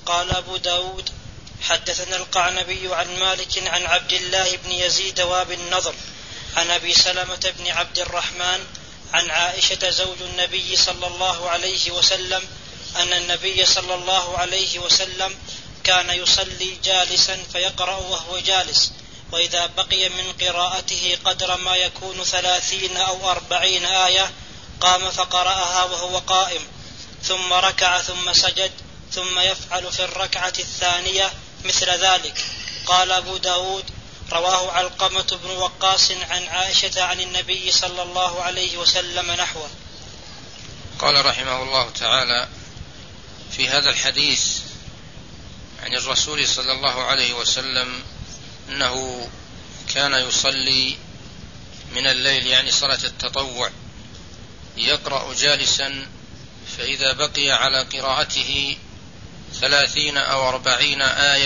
قال أبو داود حدثنا القعنبي عن مالك عن عبد الله بن يزيد وابي النضر عن أبي سلمة بن عبد الرحمن عن عائشة زوج النبي صلى الله عليه وسلم أن النبي صلى الله عليه وسلم كان يصلي جالسا فيقرأ وهو جالس، وإذا بقي من قراءته قدر ما يكون 30 أو 40 آية قام فقرأها وهو قائم، ثم ركع ثم سجد، ثم يفعل في الركعة الثانية مثل ذلك. قال أبو داود رواه علقمة بن وقاص عن عائشة عن النبي صلى الله عليه وسلم نحوه. قال رحمه الله تعالى في هذا الحديث عن الرسول صلى الله عليه وسلم أنه كان يصلي من الليل، يعني صلاة التطوع، يقرأ جالسا، فإذا بقي على قراءته 30 أو 40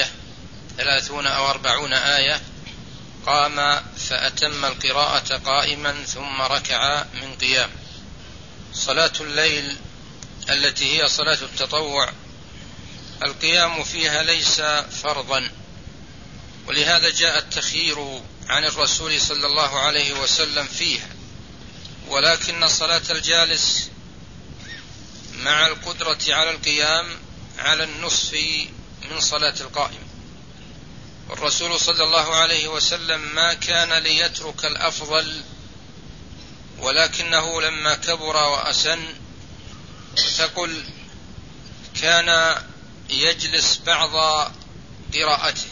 آية قام فأتم القراءة قائما ثم ركع من قيام. صلاة الليل التي هي صلاة التطوع القيام فيها ليس فرضا، ولهذا جاء التخيير عن الرسول صلى الله عليه وسلم فيها، ولكن صلاة الجالس مع القدرة على القيام على النصف من صلاة القائم. والرسول صلى الله عليه وسلم ما كان ليترك الأفضل، ولكنه لما كبر وأسن تقول كان يجلس بعض قراءته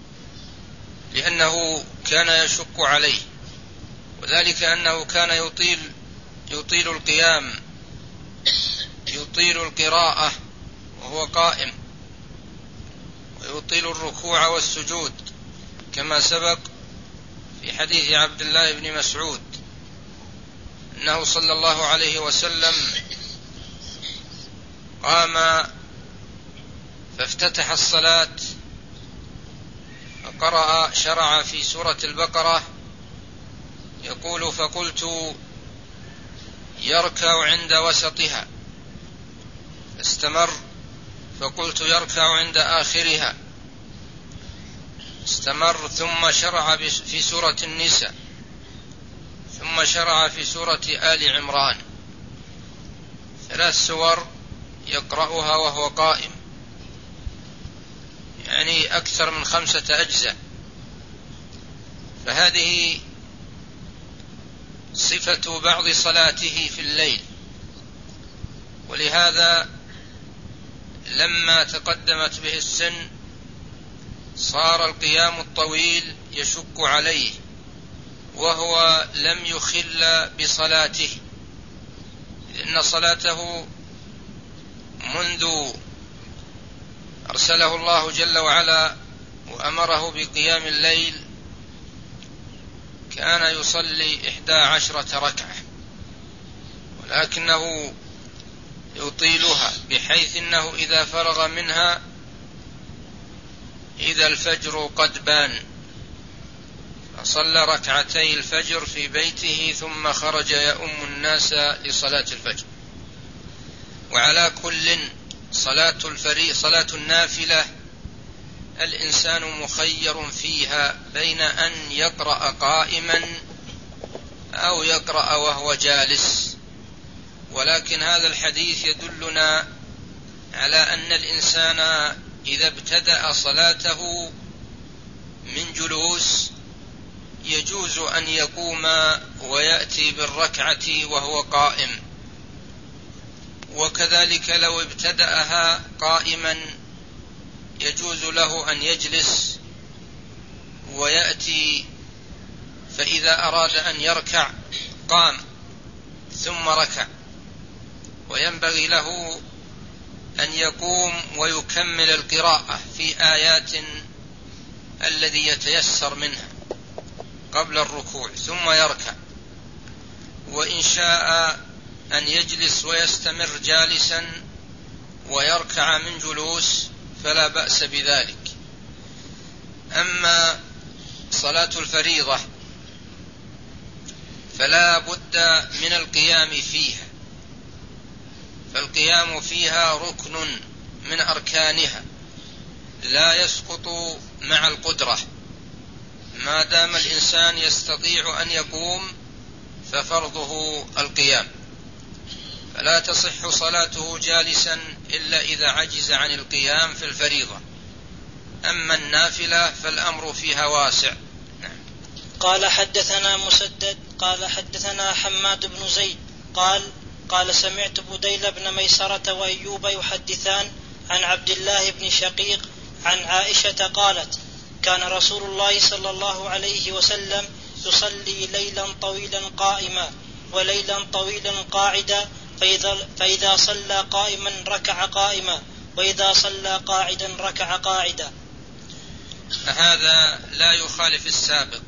لأنه كان يشق عليه، وذلك أنه كان يطيل القيام، يطيل القراءة وهو قائم، ويطيل الركوع والسجود، كما سبق في حديث عبد الله بن مسعود أنه صلى الله عليه وسلم قام فافتتح الصلاة فقرأ، شرع في سورة البقرة يقول فقلت يركع عند وسطها، استمر فقلت يركع عند آخرها، استمر، ثم شرع في سورة النساء، ثم شرع في سورة آل عمران، 3 سور يقرأها وهو قائم، يعني أكثر من 5 أجزاء. فهذه صفة بعض صلاته في الليل، ولهذا لما تقدمت به السن صار القيام الطويل يشق عليه، وهو لم يخل بصلاته، لأن صلاته منذ أرسله الله جل وعلا وأمره بقيام الليل كان يصلي 11 ركعة، ولكنه يطيلها بحيث أنه إذا فرغ منها إذا الفجر قد بان، فصلى 2 ركعتي الفجر في بيته ثم خرج يؤم الناس لصلاة الفجر. وعلى كل صلاة النافلة الإنسان مخير فيها بين أن يقرأ قائما أو يقرأ وهو جالس، ولكن هذا الحديث يدلنا على أن الإنسان إذا ابتدأ صلاته من جلوس يجوز أن يقوم ويأتي بالركعة وهو قائم، وكذلك لو ابتدأها قائما يجوز له أن يجلس ويأتي، فإذا أراد أن يركع قام ثم ركع، وينبغي له أن يقوم ويكمل القراءة في آيات الذي يتيسر منها قبل الركوع ثم يركع، وإن شاء أن يجلس ويستمر جالسا ويركع من جلوس فلا بأس بذلك. أما صلاة الفريضة فلا بد من القيام فيها، فالقيام فيها ركن من أركانها، لا يسقط مع القدرة، ما دام الإنسان يستطيع أن يقوم ففرضه القيام، فلا تصح صلاته جالسا إلا إذا عجز عن القيام في الفريضة. أما النافلة فالأمر فيها واسع. قال حدثنا مسدد قال حدثنا حماد بن زيد قال سمعت بديل بن ميسرة وأيوب يحدثان عن عبد الله بن شقيق عن عائشة قالت: كان رسول الله صلى الله عليه وسلم يصلي ليلا طويلا قائما وليلا طويلا قاعدا، فإذا صلى قائما ركع قائما، وإذا صلى قاعدا ركع قاعدا. هذا لا يخالف السابق،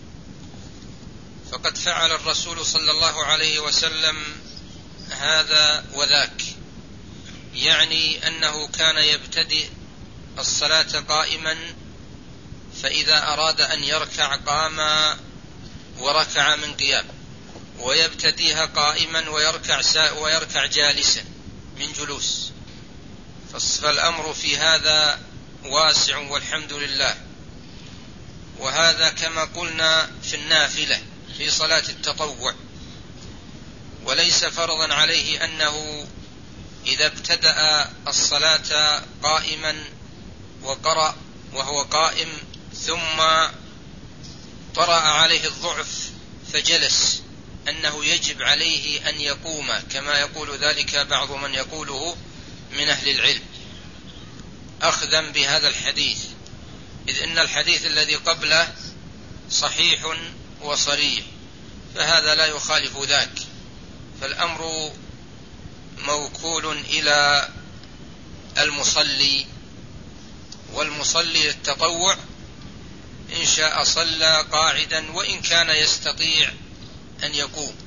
فقد فعل الرسول صلى الله عليه وسلم هذا وذاك، يعني أنه كان يبتدئ الصلاة قائما، فإذا أراد أن يركع قام وركع من قيام، ويبتديها قائما ويركع جالسا من جلوس. فالأمر في هذا واسع والحمد لله. وهذا كما قلنا في النافلة في صلاة التطوع، وليس فرضا عليه أنه إذا ابتدأ الصلاة قائما وقرأ وهو قائم ثم طرأ عليه الضعف فجلس أنه يجب عليه أن يقوم، كما يقول ذلك بعض من يقوله من أهل العلم، أخذا بهذا الحديث، إذ إن الحديث الذي قبله صحيح وصريح، فهذا لا يخالف ذاك. فالأمر موكول إلى المصلي، والمصلي للتطوع إن شاء صلى قاعدا وإن كان يستطيع أن يقوم.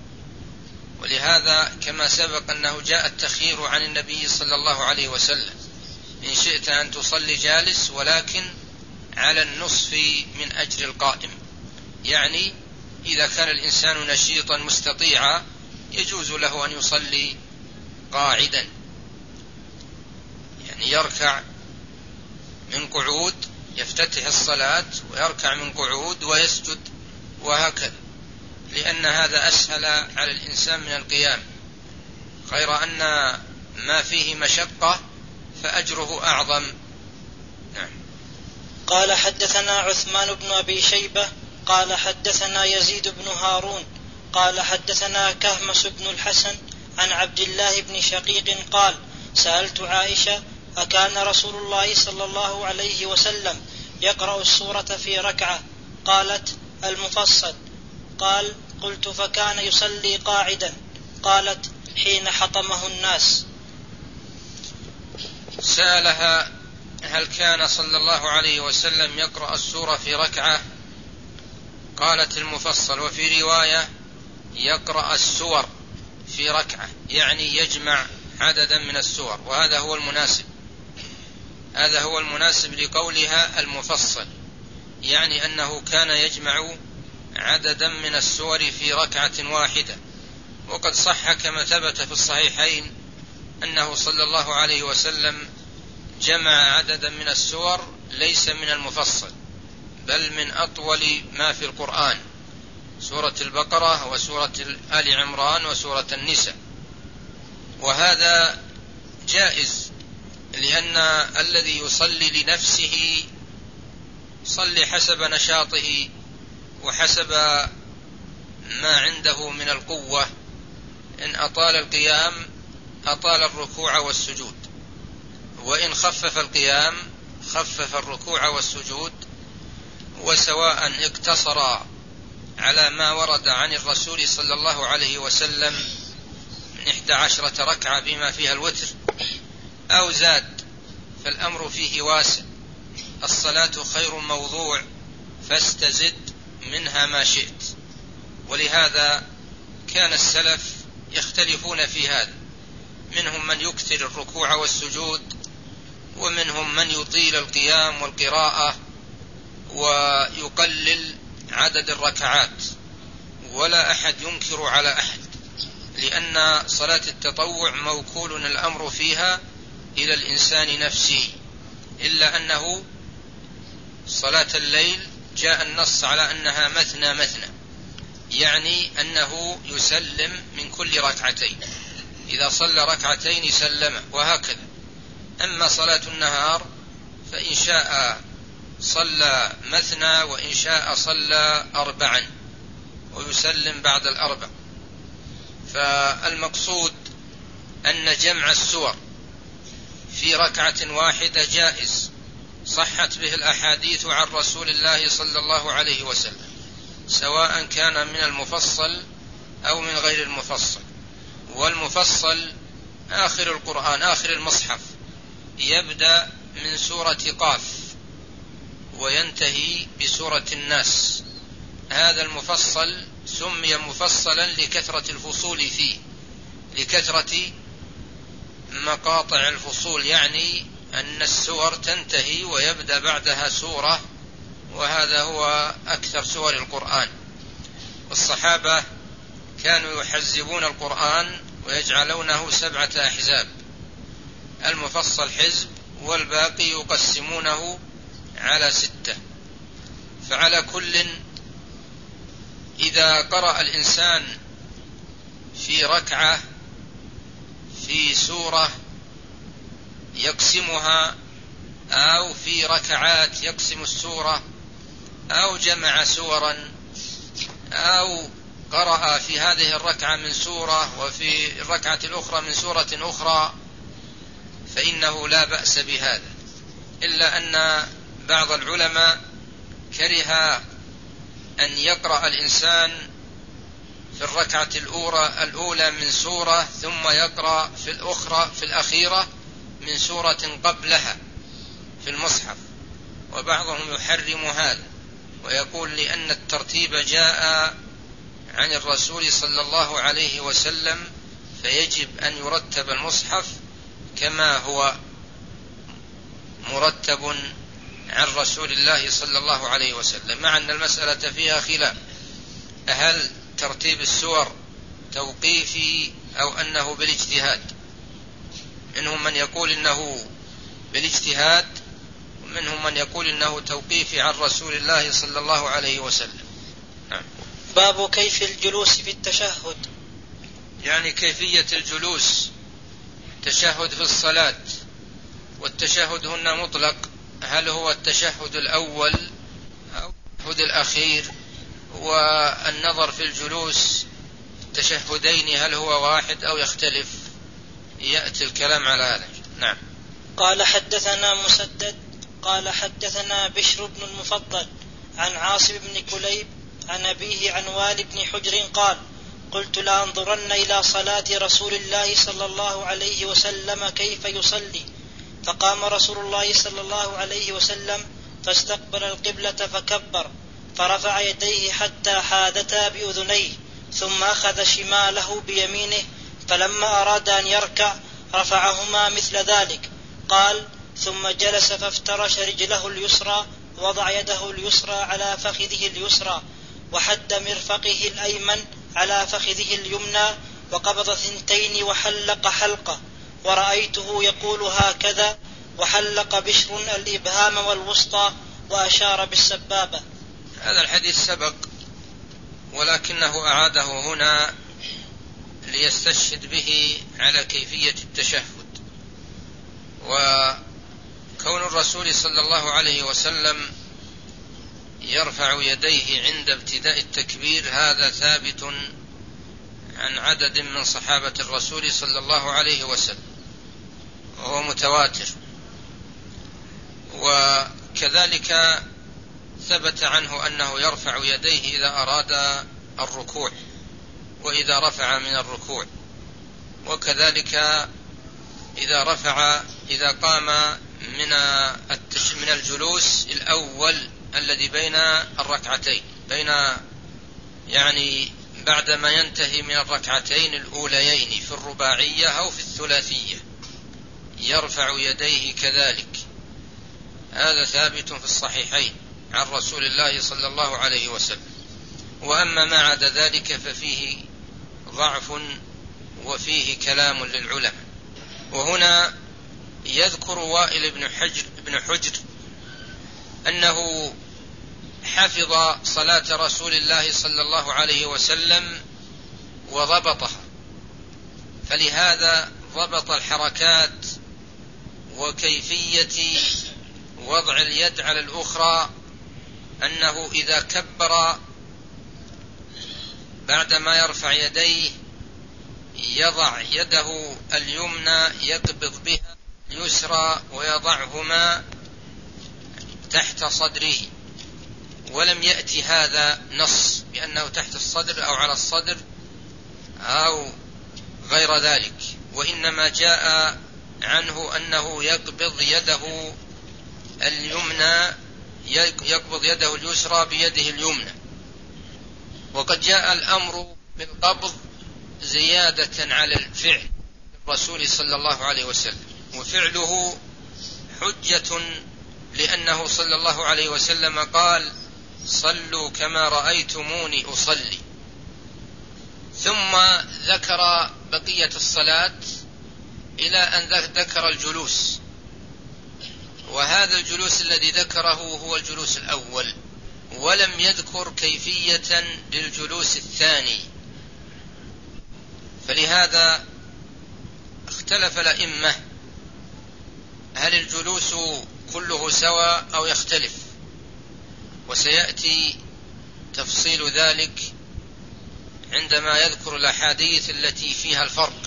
ولهذا كما سبق أنه جاء التخيير عن النبي صلى الله عليه وسلم: إن شئت أن تصلي جالس ولكن على النصف من أجر القائم، يعني إذا كان الإنسان نشيطا مستطيعا يجوز له أن يصلي قاعدا، يعني يركع من قعود، يفتتح الصلاة ويركع من قعود ويسجد وهكذا، لأن هذا أسهل على الإنسان من القيام، غير أن ما فيه مشقة فأجره أعظم. نعم. قال حدثنا عثمان بن أبي شيبة قال حدثنا يزيد بن هارون قال حدثنا كهمس بن الحسن عن عبد الله بن شقيق قال: سألت عائشة: أكان رسول الله صلى الله عليه وسلم يقرأ السورة في ركعة؟ قالت: المفصل. قال: قلت: فكان يصلي قاعدا؟ قالت: حين حطمه الناس. سألها: هل كان صلى الله عليه وسلم يقرأ السورة في ركعة؟ قالت: المفصل. وفي رواية: يقرأ السور في ركعة، يعني يجمع عددا من السور، وهذا هو المناسب، هذا هو المناسب لقولها المفصل، يعني أنه كان يجمع عددا من السور في ركعة واحدة. وقد صح كما ثبت في الصحيحين أنه صلى الله عليه وسلم جمع عددا من السور ليس من المفصل، بل من أطول ما في القرآن، سورة البقرة وسورة آل عمران وسورة النساء. وهذا جائز، لأن الذي يصلي لنفسه صلي حسب نشاطه وحسب ما عنده من القوة، إن أطال القيام أطال الركوع والسجود، وإن خفف القيام خفف الركوع والسجود. وسواء اقتصر على ما ورد عن الرسول صلى الله عليه وسلم من 11 ركعة بما فيها الوتر أو زاد، فالأمر فيه واسع. الصلاة خير موضوع فاستزد منها ما شئت. ولهذا كان السلف يختلفون في هذا، منهم من يكثر الركوع والسجود، ومنهم من يطيل القيام والقراءة ويقلل عدد الركعات، ولا أحد ينكر على أحد، لأن صلاة التطوع موكول الأمر فيها إلى الإنسان نفسه، إلا أنه صلاة الليل جاء النص على أنها مثنى مثنى، يعني أنه يسلم من كل ركعتين، إذا صلى ركعتين سلم، وهكذا. أما صلاة النهار فإن شاء صلى مثنى، وإن شاء صلى 4 ويسلم بعد 4. فالمقصود أن جمع السور في ركعة واحدة جائز، صحت به الأحاديث عن رسول الله صلى الله عليه وسلم، سواء كان من المفصل أو من غير المفصل. والمفصل آخر القرآن، آخر المصحف، يبدأ من سورة قاف وينتهي بسورة الناس. هذا المفصل سمي مفصلا لكثرة الفصول فيه، لكثرة مقاطع الفصول، يعني أن السور تنتهي ويبدأ بعدها سورة، وهذا هو أكثر سور القرآن. والصحابة كانوا يحزبون القرآن ويجعلونه 7 أحزاب، المفصل حزب والباقي يقسمونه على 6. فعلى كل إذا قرأ الإنسان في ركعة في سورة يقسمها، أو في ركعات يقسم السورة، أو جمع سورا، أو قرأ في هذه الركعة من سورة وفي الركعة الأخرى من سورة أخرى، فإنه لا بأس بهذا، إلا أن بعض العلماء كره أن يقرأ الإنسان في الركعة الأولى من سورة ثم يقرأ في الأخيرة من سورة قبلها في المصحف، وبعضهم يحرم هذا ويقول لأن الترتيب جاء عن الرسول صلى الله عليه وسلم، فيجب أن يرتب المصحف كما هو مرتب عن رسول الله صلى الله عليه وسلم، مع أن المسألة فيها خلاف، هل ترتيب السور توقيفي أو أنه بالاجتهاد؟ منهم من يقول إنه بالاجتهاد، ومنهم من يقول إنه توقيفي عن رسول الله صلى الله عليه وسلم. باب كيف الجلوس في التشهد، يعني كيفية الجلوس، تشهد في الصلاة. والتشهد هنا مطلق، هل هو التشهد الأول أو التشهد الأخير؟ والنظر في الجلوس التشهدين هل هو واحد أو يختلف؟ يأتي الكلام على هذا. نعم. قال حدثنا مسدد قال حدثنا بشر بن المفضل عن عاصم بن كليب عن أبيه عن والي بن حجر قال: قلت لأنظرن إلى صلاة رسول الله صلى الله عليه وسلم كيف يصلي، فقام رسول الله صلى الله عليه وسلم فاستقبل القبلة فكبر، فرفع يديه حتى حادتا بأذنيه، ثم أخذ شماله بيمينه، فلما أراد أن يركع رفعهما مثل ذلك. قال: ثم جلس فافترش رجله اليسرى، وضع يده اليسرى على فخذه اليسرى، وحد مرفقه الأيمن على فخذه اليمنى، وقبض 2 وحلق حلقة، ورأيته يقول هكذا. وحلق بشر الإبهام والوسطى وأشار بالسبابة. هذا الحديث سبق، ولكنه أعاده هنا ليستشهد به على كيفية التشهد. وكون الرسول صلى الله عليه وسلم يرفع يديه عند ابتداء التكبير هذا ثابت عن عدد من صحابة الرسول صلى الله عليه وسلم، وهو متواتر. وكذلك ثبت عنه أنه يرفع يديه إذا أراد الركوع وإذا رفع من الركوع، وكذلك إذا قام من الجلوس الأول الذي بين الركعتين، يعني بعدما ينتهي من الركعتين الأوليين في الرباعية أو في الثلاثية يرفع يديه كذلك. هذا ثابت في الصحيحين عن رسول الله صلى الله عليه وسلم. وأما ما عدا ذلك ففيه ضعف وفيه كلام للعلماء. وهنا يذكر وائل بن حجر أنه حفظ صلاة رسول الله صلى الله عليه وسلم وضبطها، فلهذا ضبط الحركات وكيفية وضع اليد على الأخرى، أنه إذا كبر بعدما يرفع يديه يضع يده اليمنى يقبض بها اليسرى ويضعهما تحت صدره، ولم يأتي هذا نص بأنه تحت الصدر أو على الصدر أو غير ذلك، وإنما جاء عنه أنه يقبض يده اليمنى يقبض يده اليسرى بيده اليمنى. وقد جاء الأمر بالقبض زيادة على الفعل الرسول صلى الله عليه وسلم، وفعله حجة لأنه صلى الله عليه وسلم قال: صلوا كما رأيتموني أصلي. ثم ذكر بقية الصلاة إلى أن ذكر الجلوس، وهذا الجلوس الذي ذكره هو الجلوس الأول، ولم يذكر كيفية للجلوس الثاني، فلهذا اختلف الأئمة هل الجلوس كله سواء أو يختلف، وسيأتي تفصيل ذلك عندما يذكر الأحاديث التي فيها الفرق.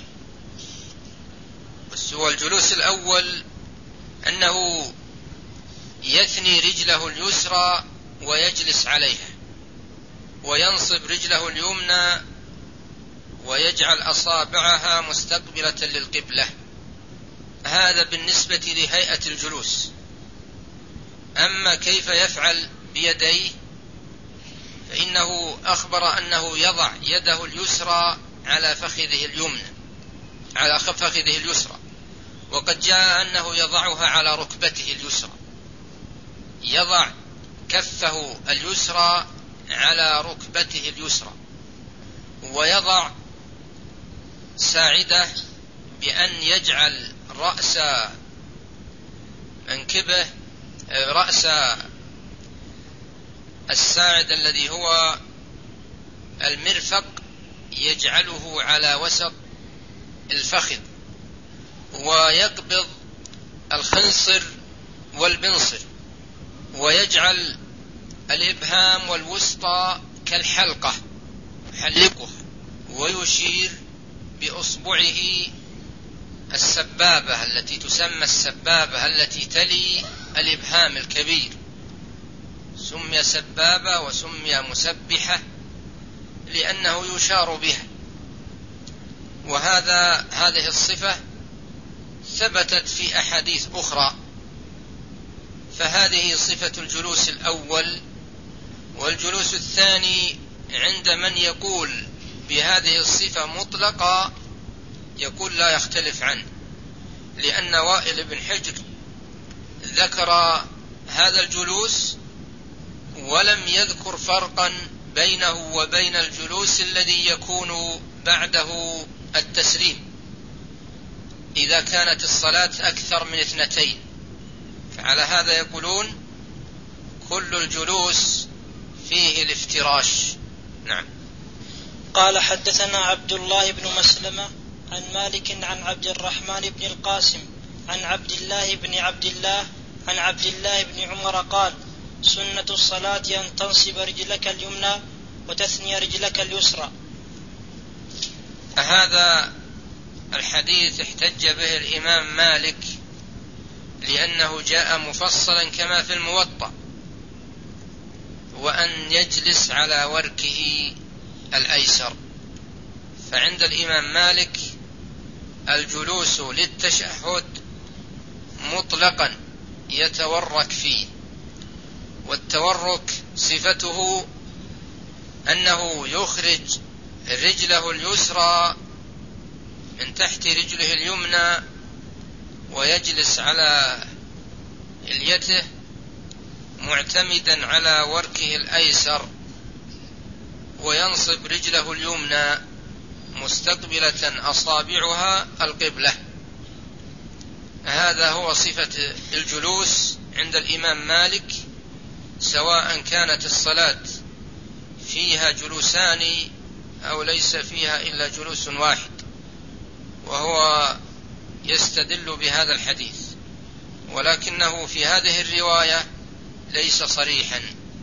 بس هو الجلوس الأول أنه يثني رجله اليسرى ويجلس عليها، وينصب رجله اليمنى ويجعل أصابعها مستقبلة للقبلة. هذا بالنسبة لهيئة الجلوس. أما كيف يفعل بيديه فإنه أخبر أنه يضع يده اليسرى على فخذه اليمنى على فخذه اليسرى، وقد جاء أنه يضعها على ركبته اليسرى، يضع كفه اليسرى على ركبته اليسرى، ويضع ساعده بأن يجعل رأس منكبه رأس الساعد الذي هو المرفق يجعله على وسط الفخذ، ويقبض الخنصر والبنصر، ويجعل الإبهام والوسطى كالحلقة يحلقها، ويشير بأصبعه السبابة التي تسمى السبابة التي تلي الإبهام الكبير، سمي سبابة وسمي مسبحة لأنه يشار بها. هذه الصفة ثبتت في أحاديث أخرى، فهذه صفة الجلوس الأول. والجلوس الثاني عند من يقول بهذه الصفة مطلقة يقول لا يختلف عنه، لأن وائل بن حجر ذكر هذا الجلوس ولم يذكر فرقا بينه وبين الجلوس الذي يكون بعده التسليم إذا كانت الصلاة أكثر من 2، فعلى هذا يقولون كل الجلوس فيه الافتراش. نعم. قال: حدثنا عبد الله بن مسلمة عن مالك عن عبد الرحمن بن القاسم عن عبد الله عن عبد الله بن عمر قال: سنة الصلاة أن تنصب رجلك اليمنى وتثني رجلك اليسرى. هذا الحديث احتج به الإمام مالك لأنه جاء مفصلا كما في الموطأ، وأن يجلس على وركه الأيسر. فعند الإمام مالك الجلوس للتشهد مطلقا يتورك فيه، والتورك صفته أنه يخرج رجله اليسرى من تحت رجله اليمنى ويجلس على اليته معتمدا على وركه الأيسر، وينصب رجله اليمنى مستقبلة أصابعها القبلة. هذا هو صفة الجلوس عند الإمام مالك، سواء كانت الصلاة فيها جلوسان أو ليس فيها إلا جلوس واحد، وهو يستدل بهذا الحديث، ولكنه في هذه الرواية ليس صريحا.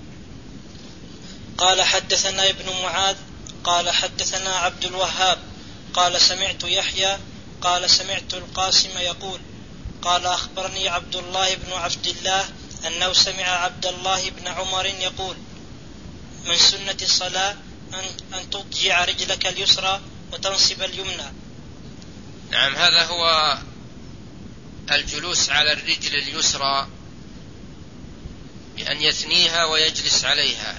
قال حدثنا ابن معاذ قال حدثنا عبد الوهاب قال سمعت يحيى قال سمعت القاسم يقول قال أخبرني عبد الله بن عبد الله أنه سمع عبد الله بن عمر يقول من سنة الصلاة أن تضجع رجلك اليسرى وتنصب اليمنى. نعم، هذا هو الجلوس على الرجل اليسرى بأن يثنيها ويجلس عليها،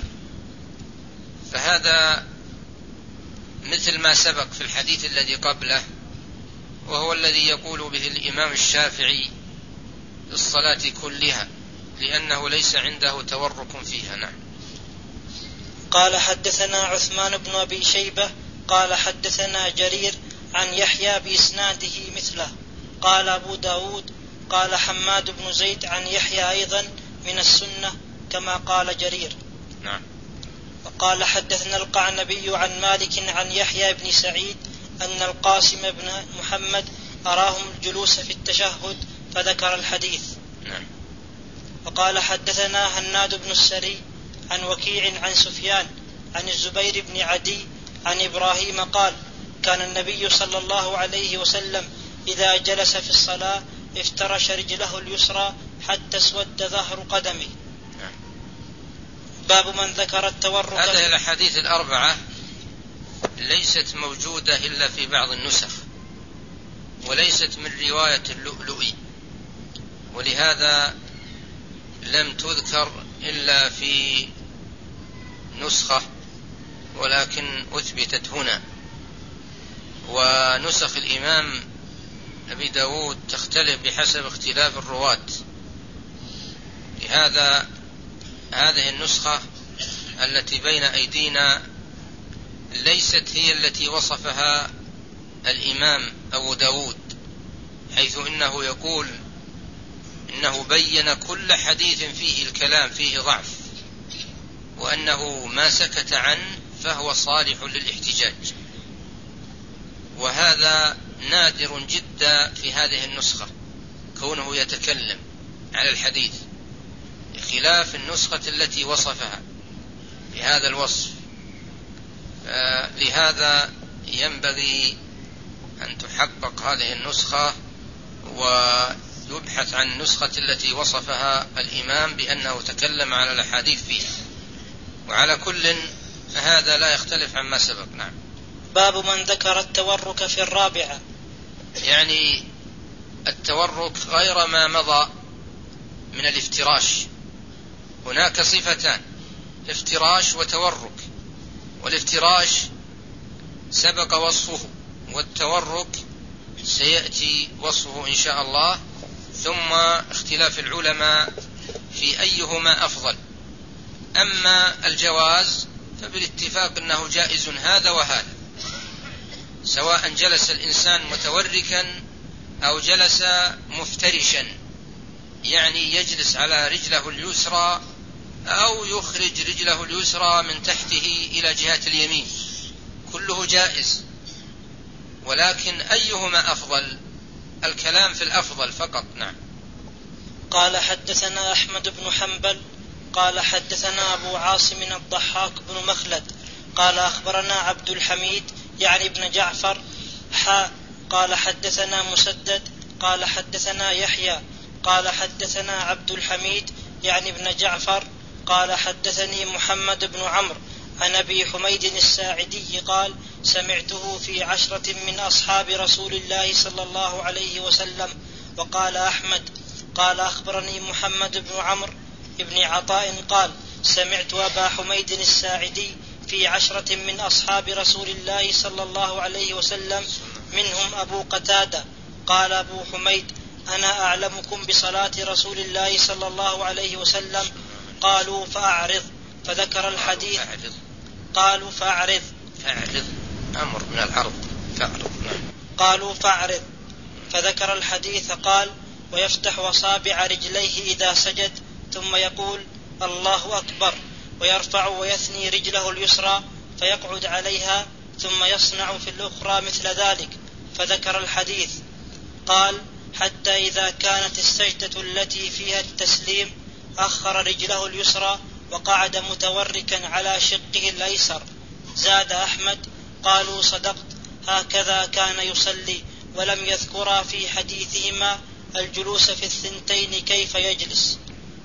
فهذا مثل ما سبق في الحديث الذي قبله، وهو الذي يقول به الإمام الشافعي في الصلاة كلها، لأنه ليس عنده تورك فيها. نعم. قال حدثنا عثمان بن أبي شيبة قال حدثنا جرير عن يحيى بإسناده مثله. قال أبو داود قال حماد بن زيد عن يحيى أيضا من السنة كما قال جرير. نعم. وقال حدثنا القعنبي عن مالك عن يحيى بن سعيد أن القاسم بن محمد أراهم الجلوس في التشهد فذكر الحديث. نعم. وقال حدثنا هناد بن السري عن وكيع عن سفيان عن الزبير بن عدي عن إبراهيم قال كان النبي صلى الله عليه وسلم إذا جلس في الصلاة افترش رجله اليسرى حتى اسود ظهر قدمه. باب من ذكر التورك. هذه الأحاديث الأربعة ليست موجودة إلا في بعض النسخ، وليست من رواية اللؤلؤي، ولهذا لم تذكر إلا في نسخة، ولكن أثبتت هنا. ونسخ الإمام أبي داود تختلف بحسب اختلاف الرواة، لهذا هذه النسخة التي بين أيدينا ليست هي التي وصفها الإمام أبو داود، حيث إنه يقول إنه بين كل حديث فيه الكلام فيه ضعف، وأنه ما سكت عنه فهو صالح للاحتجاج، وهذا نادر جدا في هذه النسخة كونه يتكلم على الحديث، خلاف النسخة التي وصفها بهذا الوصف. لهذا ينبغي أن تحقق هذه النسخة ويبحث عن النسخة التي وصفها الإمام بأنه تكلم على الأحاديث فيها. وعلى كل هذا لا يختلف عما سبق. نعم. باب من ذكر التورك في الرابعة، يعني التورك غير ما مضى من الافتراش. هناك صفتان، افتراش وتورك، والافتراش سبق وصفه، والتورك سيأتي وصفه إن شاء الله، ثم اختلاف العلماء في أيهما أفضل. أما الجواز فبالاتفاق أنه جائز هذا وهذا، سواء جلس الإنسان متوركا أو جلس مفترشا، يعني يجلس على رجله اليسرى أو يخرج رجله اليسرى من تحته إلى جهة اليمين، كله جائز. ولكن أيهما أفضل؟ الكلام في الأفضل فقط. نعم. قال حدثنا أحمد بن حنبل قال حدثنا أبو عاصم الضحاك بن مخلد قال أخبرنا عبد الحميد يعني ابن جعفر قال حدثنا مسدد قال حدثنا يحيى قال حدثنا عبد الحميد يعني ابن جعفر قال حدثني محمد بن عمرو عن أبي حميد الساعدي قال سمعته في 10 من أصحاب رسول الله صلى الله عليه وسلم. وقال أحمد قال أخبرني محمد بن عمرو ابن عطاء قال سمعت أبا حميد الساعدي في 10 من أصحاب رسول الله صلى الله عليه وسلم منهم أبو قتادة. قال أبو حميد أنا أعلمكم بصلاة رسول الله صلى الله عليه وسلم. قالوا فأعرض، فذكر الحديث. قالوا فأعرض، أمر من العرض، فأعرض. قالوا فأعرض، فذكر الحديث. قال ويفتح أصابع رجليه إذا سجد ثم يقول الله أكبر، ويرفع ويثني رجله اليسرى فيقعد عليها ثم يصنع في الأخرى مثل ذلك، فذكر الحديث. قال: حتى إذا كانت السجدة التي فيها التسليم أخر رجله اليسرى وقعد متوركا على شقه الأيسر. زاد أحمد: قالوا صدقت، هكذا كان يصلي، ولم يذكرا في حديثهما الجلوس في الثنتين كيف يجلس.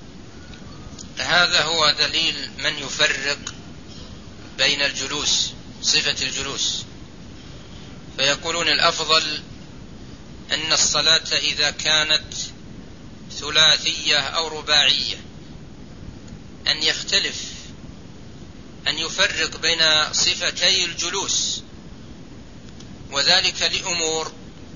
هذا هو دليل من يفرق بين الجلوس، صفة الجلوس، فيقولون الأفضل أن الصلاة إذا كانت ثلاثية أو رباعية أن يختلف، أن يفرق بين صفتي الجلوس، وذلك لأمور: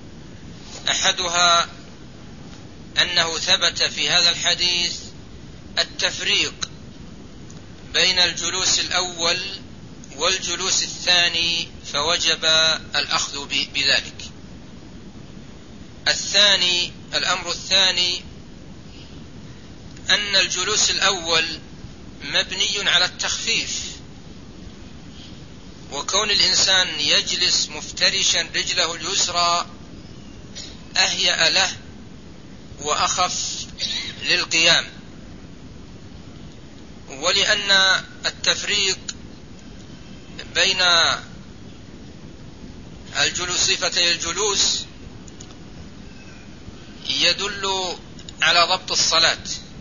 أحدها أنه ثبت في هذا الحديث التفريق بين الجلوس الأول والجلوس الثاني، فوجب الأخذ بذلك. الأمر الثاني أن الجلوس الأول مبني على التخفيف، وكون الإنسان يجلس مفترشا رجله اليسرى أهيأ له وأخف للقيام. ولأن التفريق بين صفتي الجلوس يدل على ضبط الصلاة،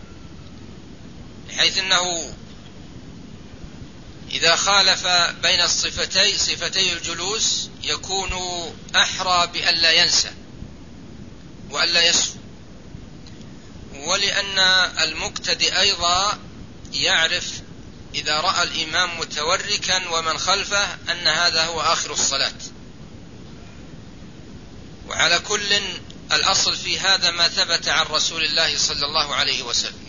حيث أنه إذا خالف بين صفتي الجلوس يكون أحرى بأن لا ينسى وأن لا يسهو. ولأن المقتدي أيضا يعرف إذا رأى الإمام متوركا ومن خلفه أن هذا هو آخر الصلاة. وعلى كل الأصل في هذا ما ثبت عن رسول الله صلى الله عليه وسلم.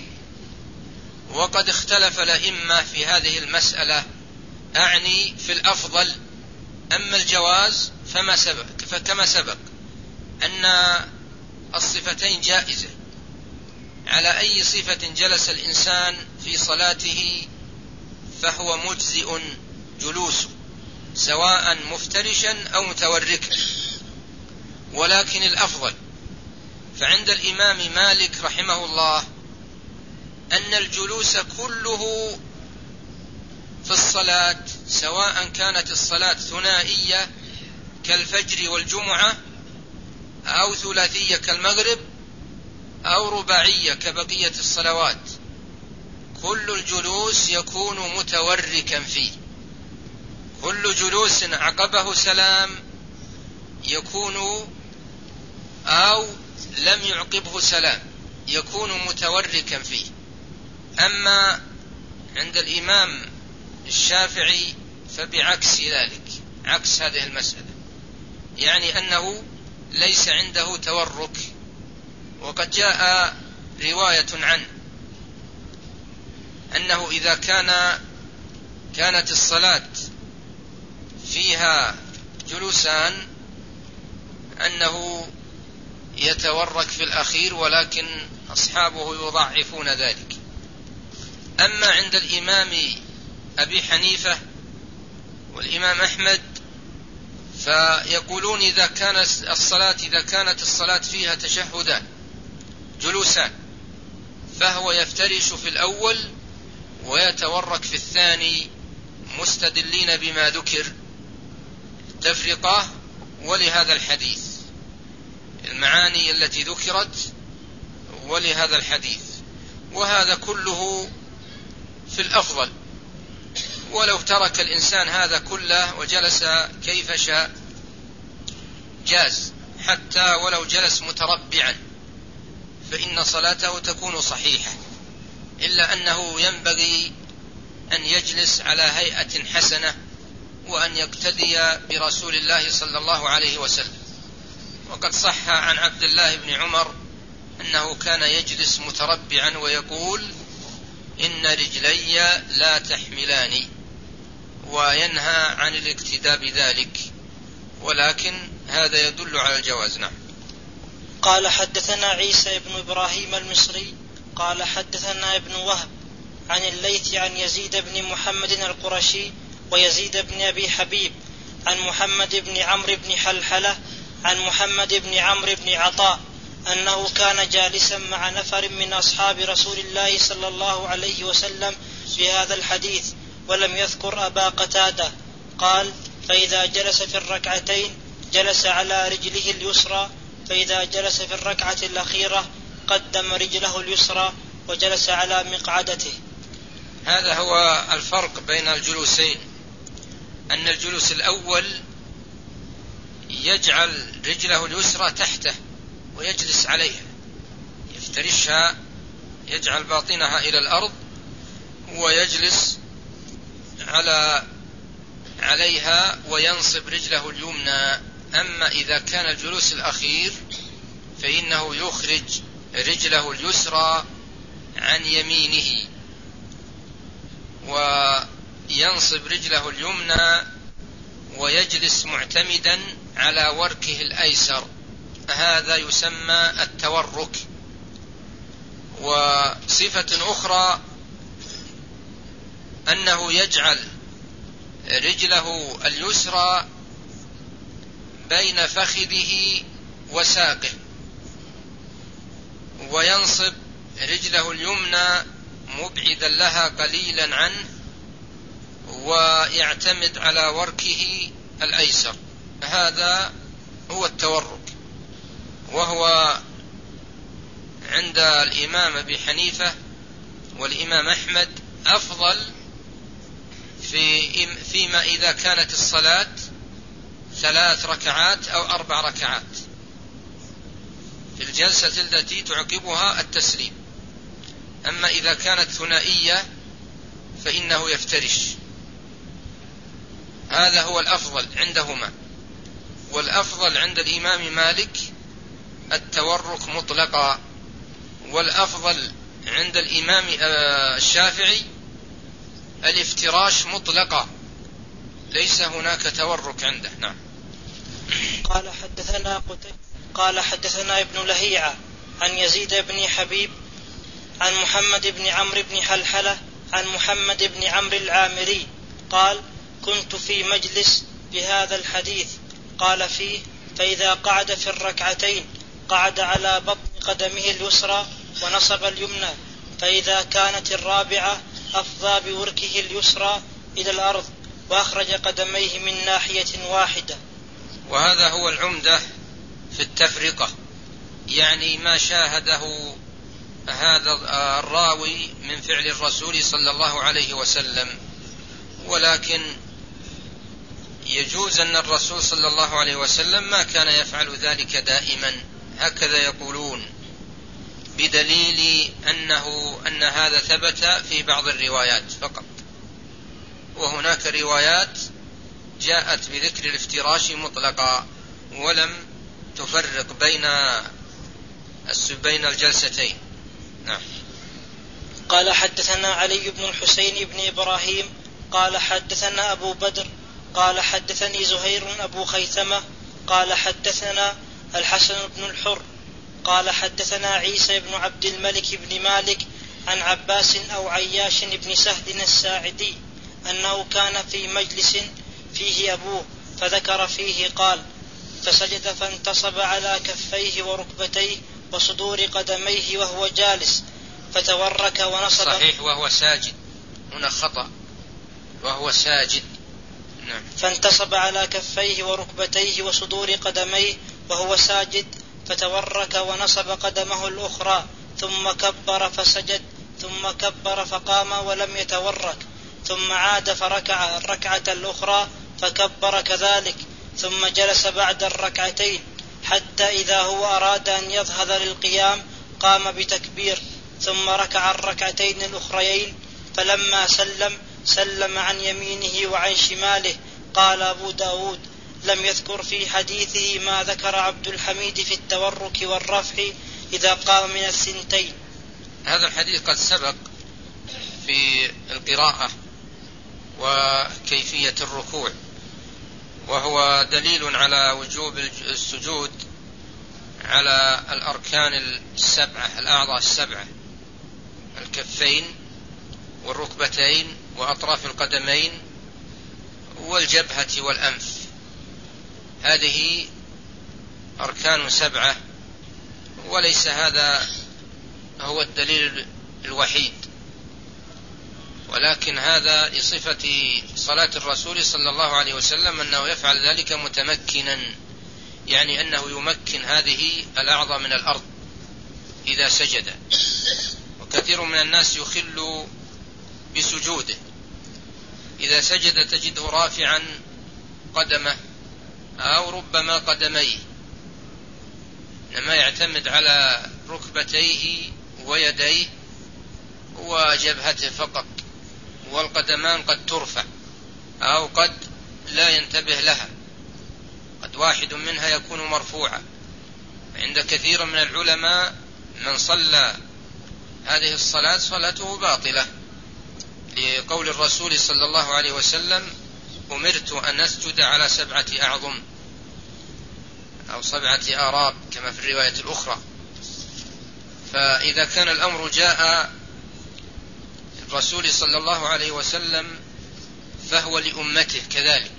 وقد اختلف الأئمة في هذه المسألة، أعني في الأفضل. أما الجواز فكما سبق أن الصفتين جائزة، على أي صفة جلس الإنسان في صلاته فهو مجزئ جلوسه، سواء مفترشا أو متوركا. ولكن الأفضل فعند الإمام مالك رحمه الله أن الجلوس كله في الصلاة، سواء كانت الصلاة ثنائية كالفجر والجمعة، أو ثلاثية كالمغرب، أو رباعية كبقية الصلوات، كل الجلوس يكون متوركا فيه. كل جلوس عقبه سلام يكون، أو لم يعقبه سلام، يكون متوركا فيه. أما عند الإمام الشافعي فبعكس ذلك، عكس هذه المسألة، يعني أنه ليس عنده تورك. وقد جاء رواية عنه أنه إذا كانت الصلاة فيها جلوسان أنه يتورك في الأخير، ولكن أصحابه يضعفون ذلك. أما عند الإمام أبي حنيفة والإمام أحمد فيقولون إذا كانت الصلاة فيها تشهدان جلوسان فهو يفترش في الأول ويتورك في الثاني، مستدلين بما ذكر تفرقة ولهذا الحديث، المعاني التي ذكرت ولهذا الحديث. وهذا كله في الأفضل، ولو ترك الإنسان هذا كله وجلس كيف شاء جاز، حتى ولو جلس متربعا فإن صلاته تكون صحيحة، إلا أنه ينبغي أن يجلس على هيئة حسنة وأن يقتدي برسول الله صلى الله عليه وسلم. وقد صح عن عبد الله بن عمر أنه كان يجلس متربعا ويقول: إن رجلي لا تحملاني، وينهى عن الاقتداء بذلك، ولكن هذا يدل على الجواز. نعم. قال حدثنا عيسى بن إبراهيم المصري قال حدثنا ابن وهب عن الليث عن يزيد بن محمد القرشي ويزيد بن أبي حبيب عن محمد بن عمرو بن حلحلة عن محمد بن عمرو بن عطاء أنه كان جالسا مع نفر من أصحاب رسول الله صلى الله عليه وسلم في هذا الحديث ولم يذكر أبا قتادة. قال: فإذا جلس في الركعتين جلس على رجله اليسرى، فإذا جلس في الركعة الأخيرة قدم رجله اليسرى وجلس على مقعدته. هذا هو الفرق بين الجلوسين، أن الجلوس الأول يجعل رجله اليسرى تحته ويجلس عليها، يفترشها، يجعل باطنها إلى الأرض ويجلس عليها وينصب رجله اليمنى. أما إذا كان الجلوس الأخير فإنه يخرج رجله اليسرى عن يمينه وينصب رجله اليمنى ويجلس معتمدا على وركه الأيسر، هذا يسمى التورك. وصفة أخرى أنه يجعل رجله اليسرى بين فخذه وساقه وينصب رجله اليمنى مبعدا لها قليلا عنه ويعتمد على وركه الأيسر، هذا هو التورك. وهو عند الإمام أبي حنيفة والإمام أحمد أفضل فيما إذا كانت الصلاة 3 ركعات أو 4 ركعات، في الجلسة التي تعقبها التسليم. أما إذا كانت ثنائية فإنه يفترش، هذا هو الأفضل عندهما. والأفضل عند الإمام مالك التورك مطلقا، والأفضل عند الإمام الشافعي الافتراش مطلقا، ليس هناك تورك عنده. نعم. قال حدثنا ابن لهيعة عن يزيد بن حبيب عن محمد بن عمرو بن حلحلة عن محمد بن عمرو العامري قال: كنت في مجلس بهذا الحديث، قال فيه: فإذا قعد في الركعتين قعد على بطن قدمه اليسرى ونصب اليمنى، فإذا كانت الرابعة أفضى بوركه اليسرى إلى الأرض وأخرج قدميه من ناحية واحدة. وهذا هو العمدة في التفرقة، يعني ما شاهده هذا الراوي من فعل الرسول صلى الله عليه وسلم. ولكن يجوز أن الرسول صلى الله عليه وسلم ما كان يفعل ذلك دائما، هكذا يقولون، بدليل أن هذا ثبت في بعض الروايات فقط، وهناك روايات جاءت بذكر الافتراش مطلقا ولم تفرق بين الجلستين. نعم. قال حدثنا علي بن الحسين بن إبراهيم قال حدثنا أبو بدر قال حدثني زهير أبو خيثمة قال حدثنا الحسن بن الحر قال حدثنا عيسى بن عبد الملك بن مالك عن عباس أو عياش بن سهل الساعدي أنه كان في مجلس فيه أبوه فذكر فيه قال: فسجد فانتصب على كفيه وركبتيه وصدور قدميه وهو جالس فتورك ونصب. صحيح، وهو ساجد، هنا خطأ، وهو ساجد. نعم. فانتصب على كفيه وركبتيه وصدور قدميه وهو ساجد فتورك ونصب قدمه الأخرى ثم كبر فسجد ثم كبر فقام ولم يتورك ثم عاد فركع الركعة الأخرى فكبر كذلك ثم جلس بعد الركعتين حتى إذا هو أراد أن يظهر للقيام قام بتكبير ثم ركع الركعتين الأخريين فلما سلم عن يمينه وعن شماله. قال أبو داود: لم يذكر في حديثه ما ذكر عبد الحميد في التورك والرفع إذا قام من الثنتين. هذا الحديث قد سبق في القراءة وكيفية الركوع، وهو دليل على وجوب السجود على الأركان السبعة، الأعضاء السبعة: الكفين والركبتين وأطراف القدمين والجبهة والأنف. هذه أركان سبعة، وليس هذا هو الدليل الوحيد، ولكن هذا لصفة صلاة الرسول صلى الله عليه وسلم أنه يفعل ذلك متمكنا، يعني أنه يمكن هذه الأعضاء من الأرض إذا سجد. وكثير من الناس يخل بسجوده، إذا سجد تجده رافعا قدمه أو ربما قدميه، إنما يعتمد على ركبتيه ويديه وجبهته فقط، والقدمان قد ترفع أو قد لا ينتبه لها، قد واحد منها يكون مرفوعا. عند كثير من العلماء من صلى هذه الصلاة صلاته باطلة، لقول الرسول صلى الله عليه وسلم: أمرت أن أسجد على 7 أعظم أو 7 آراب كما في الرواية الأخرى. فإذا كان الأمر جاء الرسول صلى الله عليه وسلم فهو لأمته كذلك،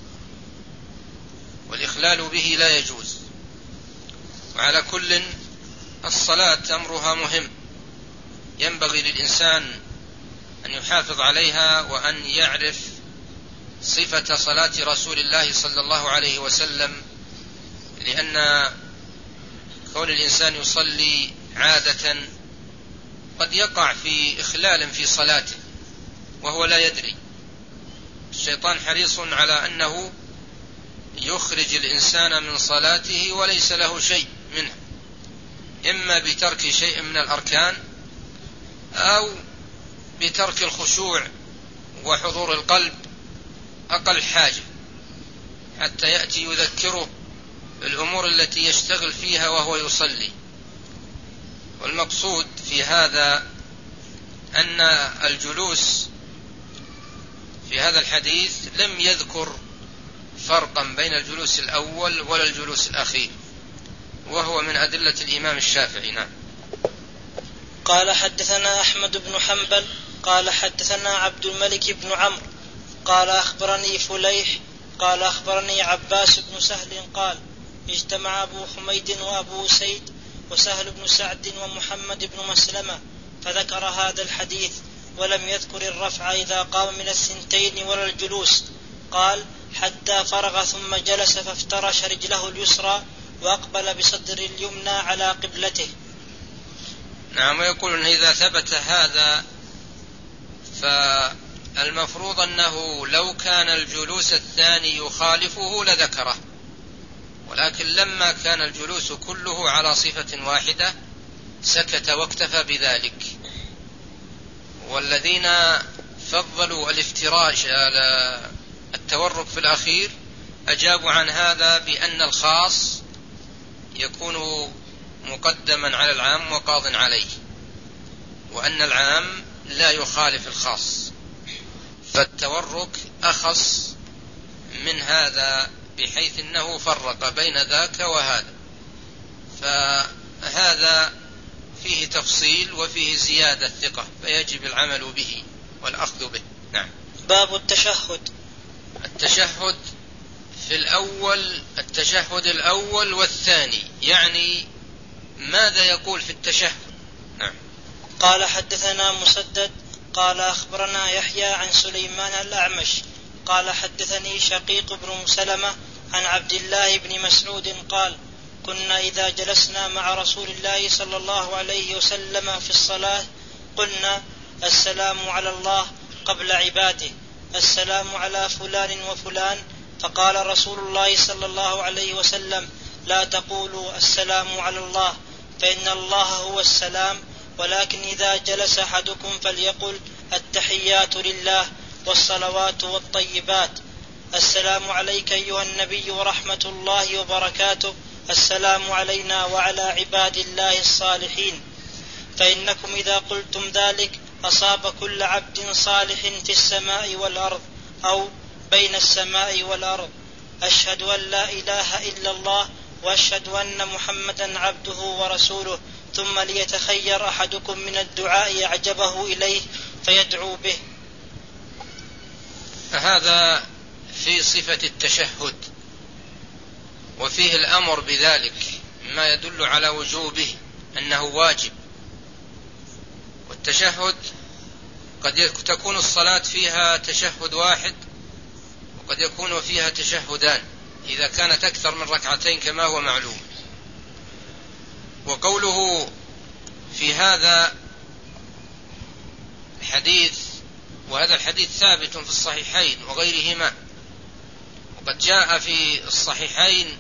والإخلال به لا يجوز. وعلى كل الصلاة أمرها مهم، ينبغي للإنسان أن يحافظ عليها وأن يعرف صفة صلاة رسول الله صلى الله عليه وسلم، لأن كون الإنسان يصلي عادة قد يقع في إخلال في صلاته وهو لا يدري. الشيطان حريص على أنه يخرج الإنسان من صلاته وليس له شيء منه، إما بترك شيء من الأركان أو بترك الخشوع وحضور القلب أقل حاجة، حتى يأتي يذكره الأمور التي يشتغل فيها وهو يصلي. والمقصود في هذا أن الجلوس في هذا الحديث لم يذكر فرقا بين الجلوس الأول ولا الجلوس الأخير، وهو من أدلة الإمام الشافعي. نعم. قال حدثنا أحمد بن حنبل قال حدثنا عبد الملك بن عمرو قال أخبرني فليح قال أخبرني عباس بن سهل قال: اجتمع أبو حميد وأبو سيد وسهل بن سعد ومحمد بن مسلمة فذكر هذا الحديث، ولم يذكر الرفع إذا قام من 2 ولا الجلوس. قال: حتى فرغ ثم جلس فافترش رجله اليسرى وأقبل بصدر اليمنى على قبلته. نعم. ويقول أن إذا ثبت هذا فالمفروض أنه لو كان الجلوس الثاني يخالفه لذكره، ولكن لما كان الجلوس كله على صفة واحدة سكت واكتفى بذلك. والذين فضلوا الافتراش على التورك في الأخير أجابوا عن هذا بأن الخاص يكون مقدما على العام وقاض عليه، وأن العام لا يخالف الخاص، فالتورك أخص من هذا بحيث أنه فرق بين ذاك وهذا، فهذا فيه تفصيل وفيه زيادة ثقة، فيجب العمل به والأخذ به. نعم. باب التشهد. التشهد في الأول، التشهد الأول والثاني، يعني ماذا يقول في التشهد؟ نعم. قال حدثنا مسدد قال أخبرنا يحيى عن سليمان الأعمش قال حدثني شقيق بن سلمة عن عبد الله بن مسعود قال: كنا إذا جلسنا مع رسول الله صلى الله عليه وسلم في الصلاة قلنا: السلام على الله قبل عباده، السلام على فلان وفلان. فقال رسول الله صلى الله عليه وسلم: لا تقولوا السلام على الله، فإن الله هو السلام، ولكن إذا جلس أحدكم فليقل: التحيات لله والصلوات والطيبات، السلام عليك أيها النبي ورحمة الله وبركاته، السلام علينا وعلى عباد الله الصالحين. فإنكم إذا قلتم ذلك أصاب كل عبد صالح في السماء والأرض أو بين السماء والأرض. أشهد أن لا إله إلا الله واشهد أن محمدا عبده ورسوله، ثم ليتخير أحدكم من الدعاء أعجبه إليه فيدعو به. هذا في صفة التشهد، وفيه الأمر بذلك ما يدل على وجوبه أنه واجب. والتشهد قد تكون الصلاة فيها تشهد واحد، وقد يكون فيها تشهدان إذا كانت أكثر من ركعتين كما هو معلوم. وقوله في هذا الحديث، وهذا الحديث ثابت في الصحيحين وغيرهما، وقد جاء في الصحيحين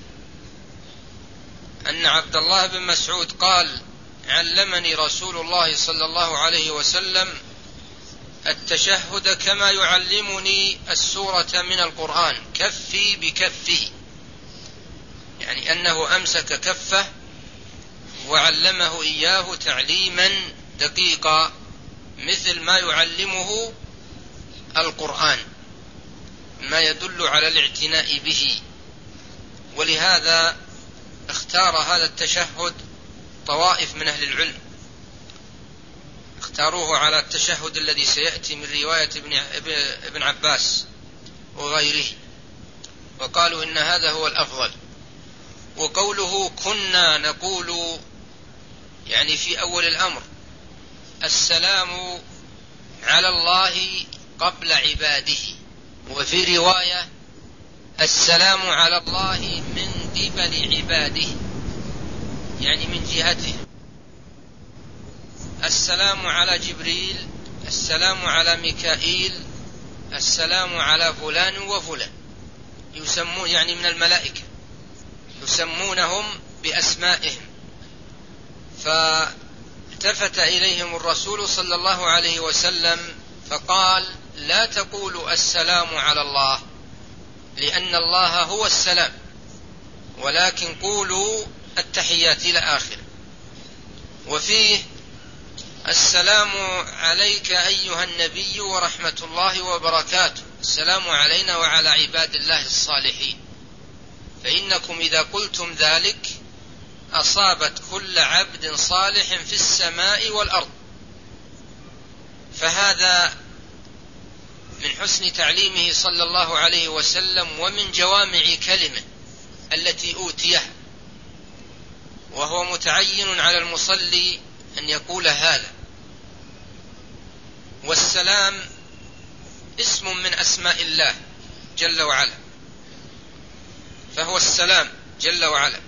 أن عبد الله بن مسعود قال: علمني رسول الله صلى الله عليه وسلم التشهد كما يعلمني السورة من القرآن كفي بكفه، يعني أنه أمسك كفه وعلمه إياه تعليما دقيقا مثل ما يعلمه القرآن، ما يدل على الاعتناء به. ولهذا اختار هذا التشهد طوائف من أهل العلم، اختاروه على التشهد الذي سيأتي من رواية ابن عباس وغيره، وقالوا إن هذا هو الأفضل. وقوله كنا نقول يعني في أول الأمر السلام على الله قبل عباده، وفي رواية السلام على الله من قبل عباده، يعني من جهته. السلام على جبريل، السلام على ميكائيل، السلام على فلان وفلان، يسمون يعني من الملائكة، يسمونهم بأسمائهم. فالتفت إليهم الرسول صلى الله عليه وسلم فقال: لا تقولوا السلام على الله لأن الله هو السلام، ولكن قولوا التحيات إلى آخره. وفيه السلام عليك أيها النبي ورحمة الله وبركاته، السلام علينا وعلى عباد الله الصالحين، فإنكم إذا قلتم ذلك أصابت كل عبد صالح في السماء والأرض. فهذا من حسن تعليمه صلى الله عليه وسلم ومن جوامع كلمه التي أوتيه، وهو متعين على المصلي أن يقول هذا. والسلام اسم من أسماء الله جل وعلا، فهو السلام جل وعلا.